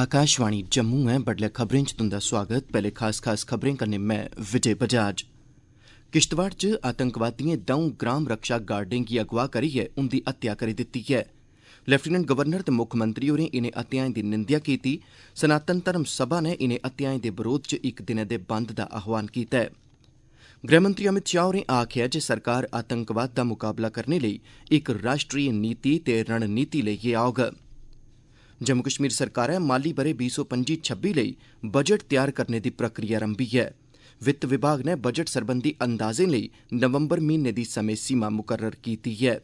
आकाशवाणी जम्मू है। बडलै खबरें च तुंदा स्वागत। पैह्ले खास खबरें कन्नै मैं विजय बजाज। किश्तवाड़ च आतंकवादिएं दौं ग्राम रक्षा गार्डें गी अगवा करियै उंदी हत्या करी दित्ती ऐ। लेफ्टिनेंट गवर्नर ते मुक्खमंत्री होरें इनें हत्याएं दी निंदेआ कीती। सनातन धर्म सभा नै इनें हत्याएं दे बरोध च इक दिनै दे बंद दा आह्वान कीता ऐ। गृहमंत्री अमित शाह होरें आखेआ जे सरकार आतंकवाद दा मुकाबला करने लेई इक राष्ट्रीय नीति ते रणनीति लेइयै औग। जम्मू कश्मीर सरकारै माली ब'रे 2025-26 लेई बजट तैयार करने दी प्रक्रिया रंभी ऐ। वित्त विभाग नै बजट सरबंधी अंदाजें लेई नवंबर म्हीने दी समें सीमा मुकर्रर कीती ऐ।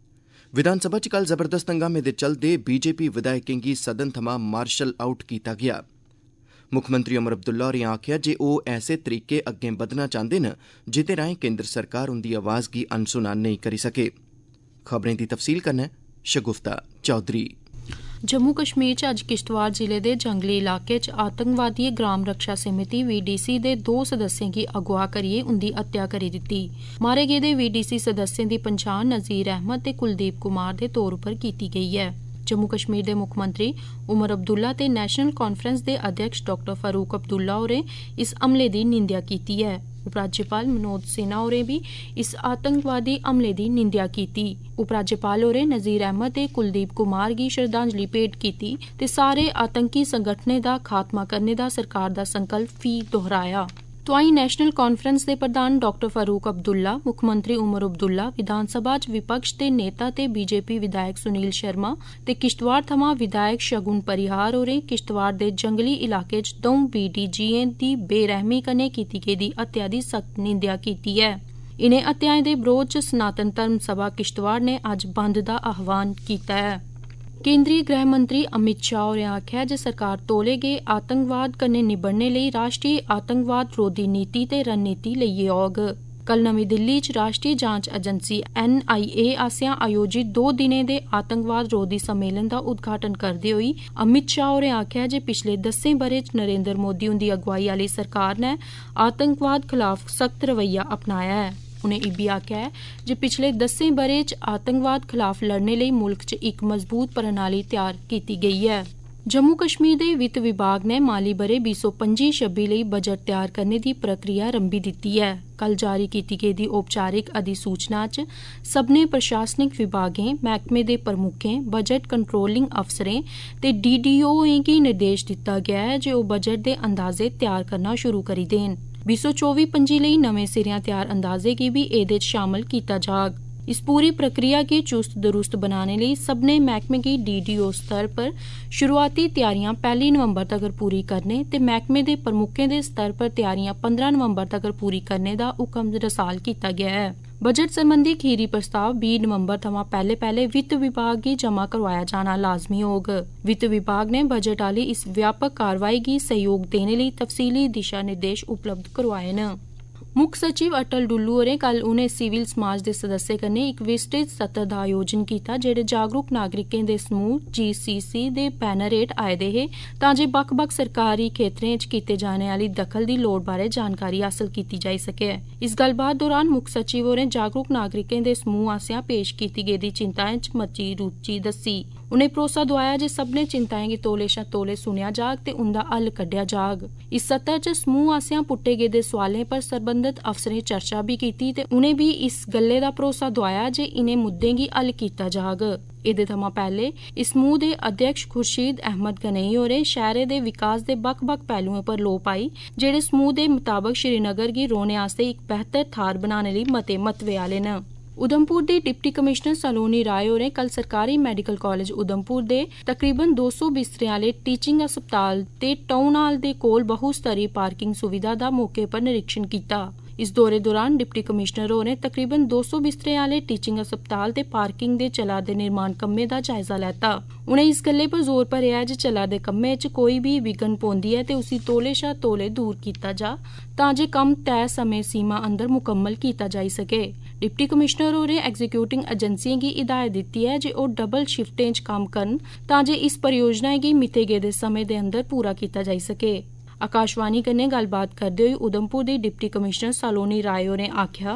विधानसभा च कल जबरदस्त हंगामे दे चलदे बीजेपी विधायकें गी सदन थमां मार्शल आउट कीता गेआ। मुक्खमंत्री उमर अब्दुल्ला होरें आखेआ जे ओह् ऐसे तरीके अग्गें बधना चांह्दे न जेह्दे राएं केंद्र सरकार उंदी आवाज़ गी अनसुना नेईं करी सके। खबरें दी तफसील कन्नै शगुफ्ता चौधरी। जम्मू कश्मीर च अज्ज किश्तवाड़ जिले दे जंगली इलाके च आतंकवादिएं ग्राम रक्षा समिति VDC दे 2 सदस्यें गी अगवा करियै उंदी हत्या करी दित्ती। मारे गेदे VDC सदस्यें दी पन्छान नज़ीर अहमद ते कुलदीप कुमार दे तौर उप्पर कीती गेई ऐ। जम्मू कश्मीर दे मुक्खमंत्री उमर अब्दुल्ला ते नेशनल कांफ्रेंस दे अध्यक्ष डॉ फारूक अब्दुल्ला होरें इस हमले दी निंदेआ कीती ऐ। उपराज्यपाल मनोज सिन्हा होरें बी इस आतंकवादी हमले दी निंदेआ कीती। उपराज्यपाल होरें नज़ीर अहमद ते कुलदीप कुमार गी श्रद्धांजलि भेंट कीती ते सारे आतंकी संगठनें दा खात्मा करने दा सरकार दा संकल्प फ्ही दोहराया। तोआईं नेशनल कांफ्रेंस दे प्रधान डॉ फारूक अब्दुल्ला, मुक्खमंत्री उमर अब्दुल्ला, विधानसभा च विपक्ष दे नेता ते बीजेपी विधायक सुनील शर्मा ते किश्तवाड़ थमां विधायक शगुन परिहार होरें किश्तवाड़ दे जंगली इलाके च 2 BDGएं दी बेरहमी कन्नै कीती गेदी हत्या दी सख्त निंदेआ कीती ऐ। इनें हत्याएं दे बरोध च सनातन धर्म सभा किश्तवाड़ ने अज्ज बंद दा आह्वान कीता ऐ। केंद्रीय गृह मंत्री अमित शाह होरें आखेआ जे सरकार तौले गै आतंकवाद कन्नै निबड़ने लेई राष्ट्रीय आतंकवाद विरोधी नीति ते रणनीति लेइयै औग। कल नमीं दिल्ली च राष्ट्रीय जांच एजेंसी NIA आसेआ आयोजित 2 दिनें दे आतंकवाद विरोधी सम्मेलन दा उद्घाटन करदे होई अमित शाह होरें आखेआ जे पिछले 10 ब'रें च नरेंद्र मोदी हुंदी अगुवाई आह्ली सरकार नै आतंकवाद खलाफ सख्त रवैया अपनाया ऐ। उनें इब्बी आखेआ ऐ जे पिछले 10 ब'रें च आतंकवाद खलाफ लड़ने लेई मुल्ख च इक मजबूत प्रणाली तैयार कीती गेई ऐ। जम्मू कश्मीर दे वित्त विभाग ने माली ब'रे 2025-26 लेई बजट तैयार करने दी प्रक्रिया रंभी दित्ती ऐ। कल जारी कीती गेदी औपचारिक अधिसूचना च सब्भनें प्रशासनिक विभागें, मैह्कमे दे प्रमुखें, बजट कंट्रोलिंग अफसरें ते DDOएं गी निर्देश दित्ता गेआ ऐ जे ओह् बजट दे अंदाजे तैयार करना शुरू करी देन। 2024-25 लेई नमें सिरेआ तैयार अंदाजे गी बी एह्दे च शामल कीता जाग। इस पूरी प्रक्रिया गी चुस्त दरुस्त बनाने लेई सब्भनें मैह्कमें गी DDO स्तर पर शुरुआती त्यारियां 1 नवंबर तगर पूरी करने ते मैह्कमे दे प्रमुखें दे स्तर पर त्यारियां 15 नवंबर तगर पूरी करने दा हुकम रसाल कीता गेआ ऐ। बजट सरबंधी खीरी प्रस्ताव 20 नवंबर थमां पैह्ले वित्त विभाग गी जमा करोआया जाना लाजमी होग। वित्त विभाग ने बजट आह्ली इस व्यापक कारवाई गी सहयोग देने लेई तफसीली दिशा निर्देश उपलब्ध करोआए न। मुक्ख सचिव अटल डुल्लू होरें कल उनें सिविल समाज दे सदस्यें कन्नै इक विस्तृत सत्र दा आयोजन कीता जेह्ड़े जागरूक नागरिकें दे समूह GCC दे बैनर हेठ आए दे हे तां जे बक्ख-बक्ख सरकारी खेत्तरें च कीते जाने आह्ली दखल दी लोड़ बारै जानकारी हासल कीती जाई सकै। इस गल्लबात दौरान मुक्ख सचिव होरें जागरूक नागरिकें दे समूह आसेआ पेश कीती गेदी चिंताएं च मती रुचि दस्सी। उनें भरोसा दोआया जे सब्भनें चिंताएं गी तौले शा तौले सुनेआ जाग ते उंदा हल कड्ढेआ जाग। इस सत्र च समूह आसेआ पुट्टे गेदे सोआलें पर सरबंधत अफसरें चर्चा बी कीती ते उनें बी इस गल्लै दा भरोसा दोआया जे इनें मुद्दें गी हल कीता जाग। एह्दे थमां पैह्ले इस समूह दे अध्यक्ष खुर्शीद अहमद गनेई होरें शैह्रे दे विकास दे बक्ख-बक्ख पैह्लुएं पर लोऽ पाई जेह्ड़े समूह दे मताबक श्रीनगर गी रौह्ने आस्तै इक बेह्तर थाह्र बनाने लेई मते म्हत्वै आह्ले न। उधमपुर दे डिप्टी कमिशनर सलोनी राय होरें कल सरकारी मैडिकल कालेज उधमपुर दे तकरीबन 200 बिस्तरें आह्ले टीचिंग अस्पताल ते टाउन हाल दे कोल बहुस्तरी पार्किंग सुविधा दा मौके पर निरीक्षण कीता। इस दौरे दौरान डिप्टी कमिशनर होरें तकरीबन 200 बिस्तरें आह्ले टीचिंग अस्पताल ते पार्किंग दे चला'रदे निर्माण कम्में दा जायजा लैता। उनें इस गल्लै पर जोर भरेआ जे चला'रदे कम्में च कोई बी विघ्न पौंदी ऐ ते उसी तौले शा तौले दूर कीता जा तां जे कम्म तैऽ समें सीमा अंदर मुकम्मल कीता जाई सकै। डिप्टी कमिशनर होरें एग्जीक्यूटिंग एजेंसिएं गी हिदायत दित्ती ऐ जे ओह् डबल शिफ्टें च कम्म करन तां जे इस परियोजना गी मित्थे गेदे समें दे अंदर पूरा कीता जाई सकै। आकाशवाणी कन्नै गल्लबात करदे होई उधमपुर दी डिप्टी कमिशनर सलोनी राय होरें आखेआ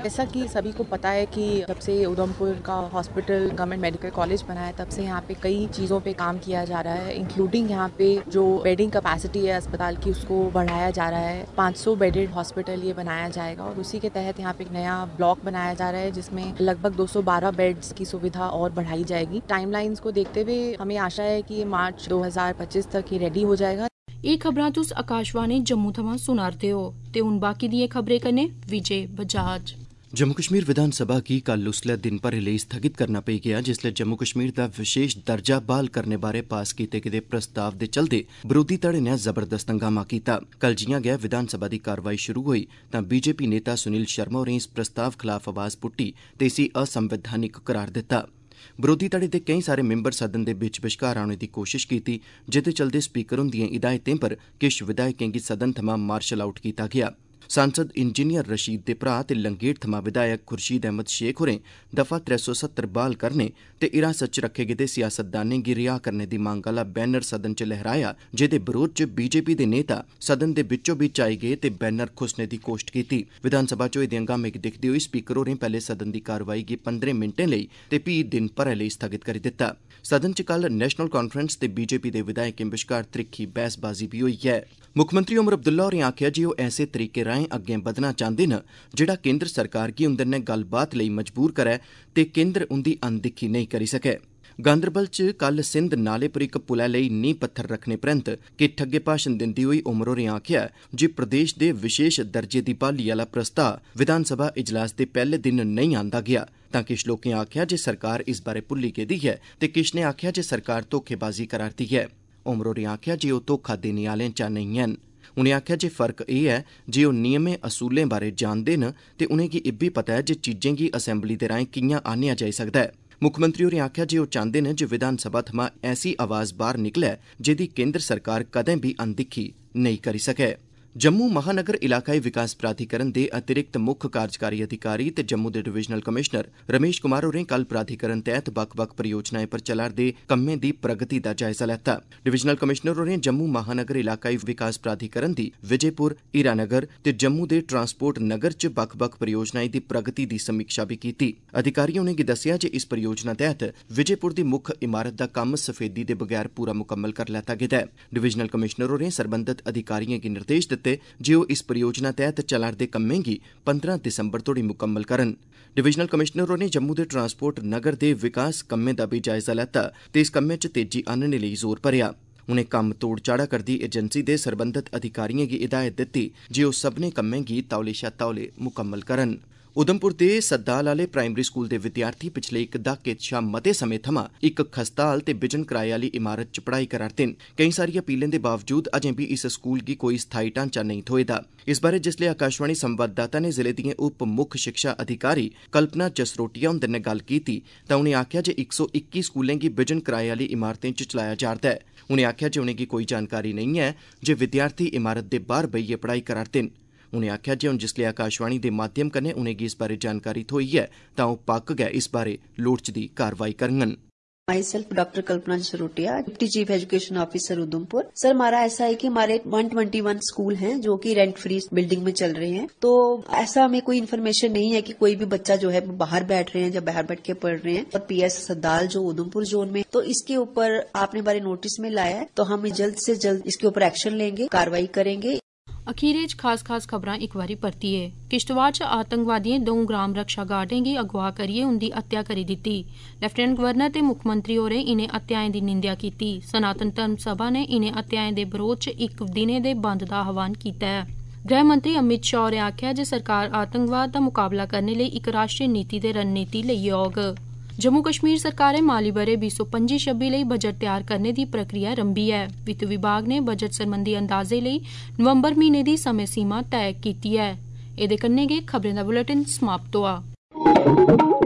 जैसा कि सभी को पता है कि जब से उधमपुर का हॉस्पिटल गवर्नमेंट मेडिकल कॉलेज बना है तब से यहाँ पे कई चीज़ों पे काम किया जा रहा है, इंक्लूडिंग यहाँ पे जो बेडिंग कैपेसिटी है अस्पताल की उसको बढ़ाया जा रहा है। 500 बेडेड हॉस्पिटल ये बनाया जाएगा और उसी के तहत यहाँ पे एक नया ब्लॉक बनाया जा रहा है जिसमें लगभग 212 बेड्स की सुविधा और बढ़ाई जाएगी। टाइमलाइंस को देखते हुए हमें आशा है कि मार्च 2025 तक ये रेडी हो जाएगा। ਇਹ ਖਬਰਾਂ ਤੁਸੀਂ ਆਕਾਸ਼ਵਾਣੀ ਜੰਮੂ ਥਮਾਂ ਸੁਣਾਰਦੇ ਹੋ ਤੇ ਹੁਣ ਬਾਕੀ ਦੀਆਂ ਖਬरें कने विजय बजाज। जम्मू कश्मीर विधानसभा की कल उसलै दिन भरे लेई स्थगित करना पेई गेआ जिसलै जम्मू कश्मीर दा विशेष दर्जा बहाल करने बारे पास कीते गेदे प्रस्ताव दे चलदे विरोधी धड़े ने जबरदस्त हंगामा कीता। कल जियां गै विधानसभा दी कारवाई शुरू होई तां बीजेपी नेता सुनील शर्मा होरें इस प्रस्ताव खिलाफ आवाज़ पुट्टी ते इसी असंवैधानिक करार दित्ता। विरोधी धड़े दे कई सारे मैंबर सदन दे बिच बश्कार आने दी कोशिश कीती जेदे चलदे स्पीकर हुंदियें हिदायतें पर किश विधायकें गी सदन थमां मार्शल आउट कीता गेआ। सांसद इंजीनियर रशीद दे भरा ते लंगेट थमां विधायक खुर्शीद अहमद शेख होरें दफा 370 बहाल करने ते हिरासत च रखे गेदे सियासतदानें गी रिहा करने दी मंग आह्ला बैनर सदन च लहराया जेदे बरोध च बीजेपी दे नेता सदन दे बिच्चों बिच आई गे ते बैनर खुसने दी कोश्ट कीती। विधानसभा च होए दे हंगामे गी दिक्खदे होई स्पीकर होरें पैह्ले सदन दी कारवाई गी 15 मिंटें लेई ते फ्ही दिन भरै लेई स्थगित करी दित्ता। सदन च कल नेशनल कांफ्रेंस ते बीजेपी दे विधायकें बश्कार त्रिक्खी बहसबाजी बी होई ऐ। मुक्खमंत्री उमर अब्दुल्ला होरें आखेआ जे ओह् ऐसे तरीके राहें अग्गें बधना चांह्दे न जेह्ड़ा केंद्र सरकार गी उंदे नै गल्लबात लेई मजबूर करै ते केंद्र उंदी अनदिक्खी नेईं करी सकै। गांदरबल च कल सिंध नाले पर इक पुलै लेई नींह पत्थर रखने परैंत किट्ठ अग्गे भाषण दिंदे होई उमर होरें आखेआ जे प्रदेश दे विशेष दर्जे दी बहाली आह्ला प्रस्ताव विधानसभा इजलास दे पैह्ले दिन नेईं आंदा गेआ तां किश लोकें आखेआ जे सरकार इस बारै भुल्ली गेदी ऐ ते किश ने आखेआ जे सरकार धोखेबाजी करा'रदी ऐ। उमर होरें आखेआ जे ओह् धोखा देने आह्लें चा नेईं हैन। उनें आखेआ जे फर्क एह् ऐ जे ओह् नियमें असूलें बारै जानदे न ते उनेंगी इब्बी पता ऐ जे चीजें गी असैंबली दे राहें कि'यां आह्नेआ जाई सकदा ऐ। मुक्खमंत्री होरें आखेआ जे ओह् चांह्दे न जे विधानसभा थमां ऐसी आवाज़ बाहर निकलै जेह्दी केंद्र सरकार कदें बी अनदिक्खी नेईं करी सकै। जम्मू महानगर इलाकाई विकास प्राधिकरण दे अतिरिक्त मुक्ख कार्यकारी अधिकारी ते जम्मू दे डिवीजनल कमिशनर रमेश कुमार होरें कल प्राधिकरण तैह्त बक्ख-बक्ख परियोजनाएं पर चला'रदे कम्में दी प्रगति दा जायजा लैता। डिवीजनल कमिशनर होरें जम्मू महानगर इलाकाई विकास प्राधिकरण दी विजयपुर, हीरानगर ते जम्मू दे ट्रांसपोर्ट नगर च बक्ख-बक्ख परियोजनाएं दी प्रगति दी समीक्षा बी कीती। अधिकारिएं उनेंगी दस्सेआ जे इस परियोजना तैह्त विजयपुर दी मुक्ख इमारत दा कम्म सफेदी दे बगैर पूरा मुकम्मल करी लैता गेदा ऐ। डिवीजनल कमिशनर होरें सरबंधत अधिकारिएं गी निर्देश दित्ते जे ओह् इस परियोजना तैह्त चला'रदे कम्में गी 15 दिसंबर तोड़ी मुकम्मल करन। डिवीजनल कमिशनर होरें जम्मू दे ट्रांसपोर्ट नगर दे विकास कम्में दा बी जायजा लैता ते इस कम्मै च तेजी आह्नने लेई जोर भरेआ। उनें कम्म तोड़ चाढ़ा करदी एजेंसी दे सरबंधत अधिकारिएं गी हिदायत दित्ती जे ओह् सब्भनें कम्में गी तौले शा तौले मुकम्मल करन। उधमपुर दे सद्दाल आह्ले प्राइमरी स्कूल दे विद्यार्थी पिछले इक दहाके शा मते समें थमां इक खस्ताहाल ते बिजन कराए आह्ली इमारत च पढ़ाई करा'रदे न। केईं सारी अपीलें दे बावजूद अजें बी इस स्कूल गी कोई स्थाई ढांचा नेईं थ्होए दा। इस बारै जिसलै आकाशवाणी संवाददाता ने जिले दिएं उप मुक्ख शिक्षा अधिकारी कल्पना जसरोटिया हुंदे नै गल्ल कीती तां उनें आखेआ जे 121 स्कूलें गी बिजन कराए आह्ली इमारतें च चलाया जा'रदा ऐ। उनें आखेआ जे उनेंगी कोई जानकारी नेईं ऐ जे विद्यार्थी इमारत दे बाह्र बेहियै पढ़ाई करा'रदे न। उनें आखेआ जे हुन जिसलै आकाशवाणी दे माध्यम कन्नै उनेंगी इस बारै जानकारी थ्होई ऐ तां ओह् पक्क गै इस बारै लोड़चदी कार्रवाई करङन। Myself, Dr. Kalpana Jsarotia, Deputy Chief Education Officer Udhampur. Sir हमारा ऐसा है कि हमारे 121 स्कूल हैं जो कि रेंट फ्री बिल्डिंग में चल रहे हैं, तो ऐसा हमें कोई इन्फॉर्मेशन नहीं है कि कोई भी बच्चा जो है बाहर बैठ रहे हैं या बाहर बैठ के पढ़ रहे हैं। और PS सद्दाल जो उधमपुर जोन में, तो इसके ऊपर आपने बारे नोटिस में लाया है, तो हम जल्द से जल्द इसके ऊपर एक्शन लेंगे, कार्रवाई करेंगे। अखीरे च खास खबरां इक बारी परतियै। किश्तवाड़ च आतंकवादियें 2 ग्राम रक्षा गार्डें गी अगवा करियै उंदी हत्या करी दित्ती। लेफ्टिनेंट गवर्नर ते मुक्खमंत्री होरें इनें हत्याएं दी निंदेआ कीती। सनातन धर्म सभा ने इनें हत्याएं दे बरोध च इक दिनै दे बंद दा आह्वान कीता है। गृह मंत्री अमित शाह होरें आखेआ जे सरकार आतंकवाद दा मुकाबला करने लेई इक राष्ट्री नीति ते रणनीति लेई औग। जम्मू कश्मीर सरकारै माली ब'रे 2025-26 लेई बजट तैयार करने दी प्रक्रिया रंभी ऐ। वित्त विभाग ने बजट सरबंधी अंदाजे लेई नवंबर म्हीने दी समें सीमा तय कीती ऐ। एह्दे कन्नै गै खबरें दा बुलेटिन समाप्त होआ।